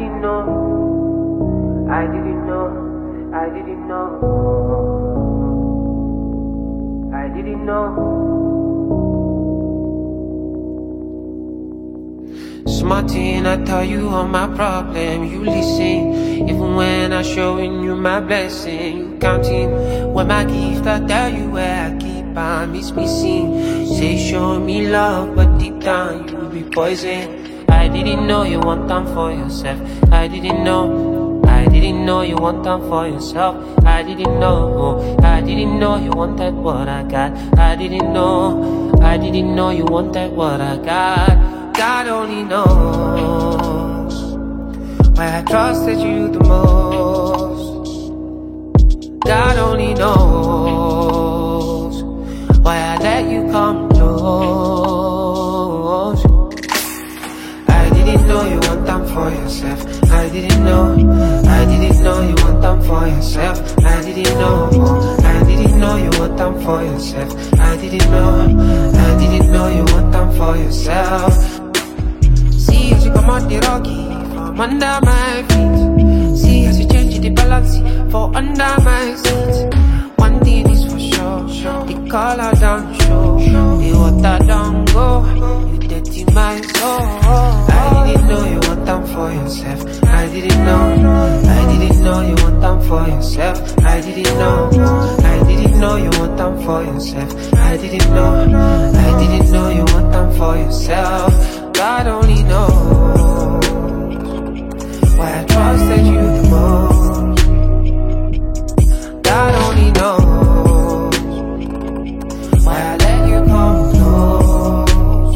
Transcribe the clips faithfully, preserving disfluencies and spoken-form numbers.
didn't know, I didn't know, I didn't know, I didn't know. Smartin', I tell you all my problem, you listen. Even when I'm showing you my blessing, you counting when my gift, I tell you where I keep on miss missing. Say show me love, but deep down you be poison. I didn't know you want time for yourself. I didn't know, I didn't know you want time for yourself. I didn't know, I didn't know you wanted what I got. I didn't know, I didn't know you wanted what I got. God only knows why I trusted you the most. God only knows why I let you come close. I didn't know you want time for yourself. I didn't know, I didn't know you want time for yourself. I didn't know, I didn't know you want time for yourself. I didn't know, I didn't know you want time for yourself. See as you come out the rocky from under my feet. See as you change the balance for under my seat. One thing is for sure, the color down show, the water down go, you dirty my soul. I didn't know you want time for yourself. I didn't know, I didn't know you want time for yourself. I didn't know, I didn't know you want time for yourself. I didn't know, I didn't know you want time for yourself. God only knows why I trusted you the most. God only knows why I let you come close.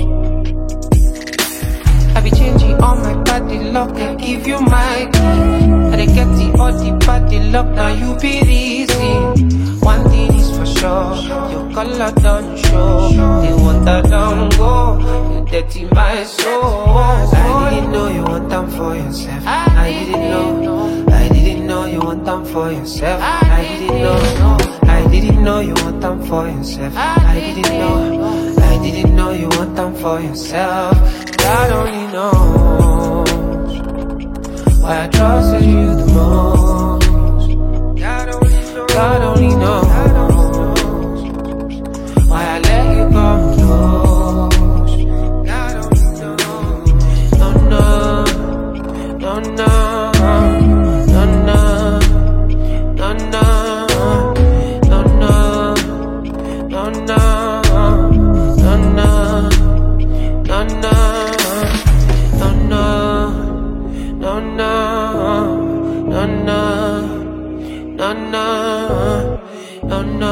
I be changing all my body lock and give you my key. I dey get the all the body lock, now you be easy. One thing is for sure, your color don't show, the water don't go, you dirty my soul. I didn't know you want time for yourself. I didn't know, I didn't know you want time for yourself. I didn't know, I didn't know you want time for yourself. I didn't know, I didn't know you want time for yourself. God only knows why I trusted you the most. God only knows why I let you come close. God only knows. No, no, no, no, no, no, no, no, no, no, no, no, no, no, no, no, no, no. No, no, no, no,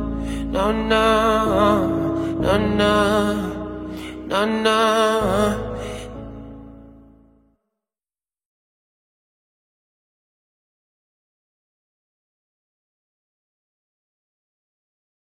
no, no, no, no, no, no.